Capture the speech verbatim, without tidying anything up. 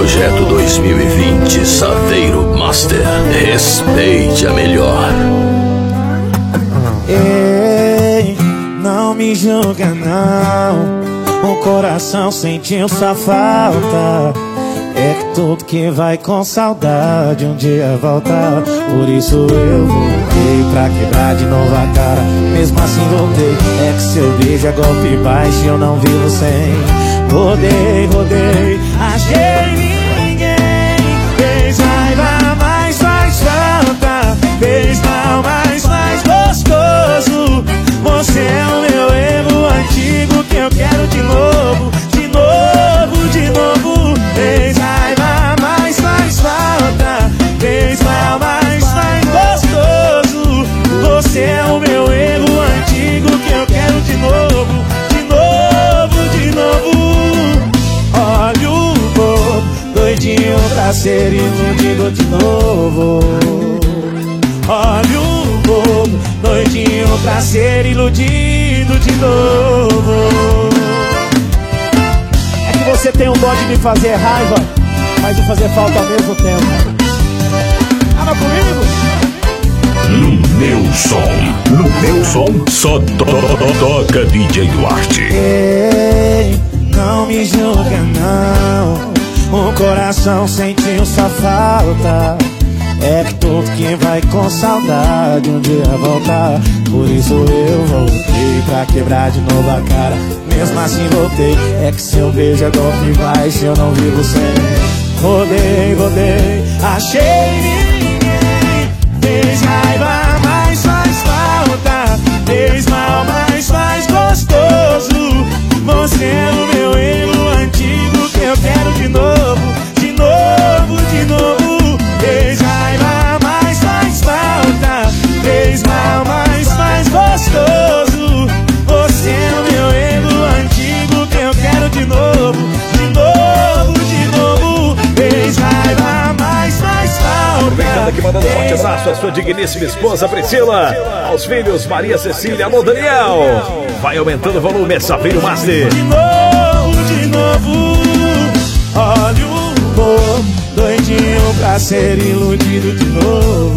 Projeto dois mil e vinte Saveiro Master. Respeite a melhor. Ei, não me julga não, o coração sentiu sua falta. É que tudo que vai com saudade um dia volta. Por isso eu voltei pra quebrar de novo a cara. Mesmo assim voltei, é que seu beijo é golpe baixo e eu não vivo sem. Rodei, rodei, achei ninguém. Fez raiva, mas faz falta. Fez mal, mas faz gostoso. Você é o meu erro antigo que eu quero de novo. De novo, de novo. Fez raiva, mas faz falta. Fez mal, mas faz gostoso. Você é o meu erro antigo que eu quero de novo. De novo, de novo. Olha o bobo, doidinho pra ser iludido de novo. Olha o bobo, doidinho pra ser iludido de novo. É que você tem um dó de me fazer raiva, mas de fazer falta ao mesmo tempo. Tava comigo? No meu som, no meu som, só to to toca D J Duarte. Ei, não me julga não, o coração sentiu sua falta. É que tudo que vai com saudade um dia voltar. Por isso eu voltei pra quebrar de novo a cara. Mesmo assim voltei, é que seu beijo é golpe baixo, eu não vivo sem. Rodei, rodei, achei ninguém. Fez raiva, mas faz falta. Fez mal, mas faz gostoso. Você é o meu erro antigo que eu quero de novo. De novo, de novo. Fez raiva, mas faz falta. Fez mal, mas faz gostoso. Você é o meu erro antigo que eu quero de novo. De novo, de novo. Fez raiva, mas faz falta. Aproveitando aqui, mandando um forte abraço à sua digníssima esposa Priscila, aos filhos Maria Cecília, alô Daniel. Vai aumentando o volume, é Saveiro Master. De novo, de novo. Olha o bobo, doidinho pra ser iludido de novo.